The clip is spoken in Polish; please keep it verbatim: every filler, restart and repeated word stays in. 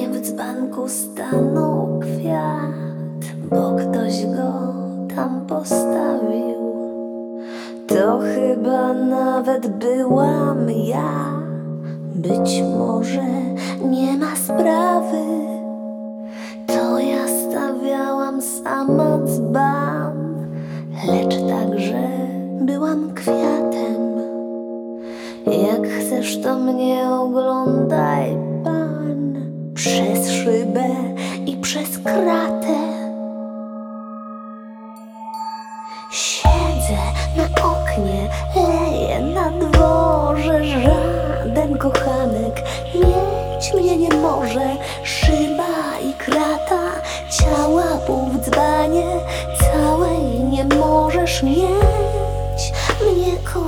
Nie w dzbanku stanął kwiat, bo ktoś go tam postawił. To chyba nawet byłam ja. Być może nie ma sprawy, to ja stawiałam sama dzban, lecz także byłam kwiatem. Jak chcesz, to mnie oglądaj, pan, przez szybę i przez kratę. Siedzę na oknie, leję na dworze, żaden kochanek mieć mnie nie może. Szyba i krata, ciała pół w dzbanie, całej nie możesz mieć mnie, kochać.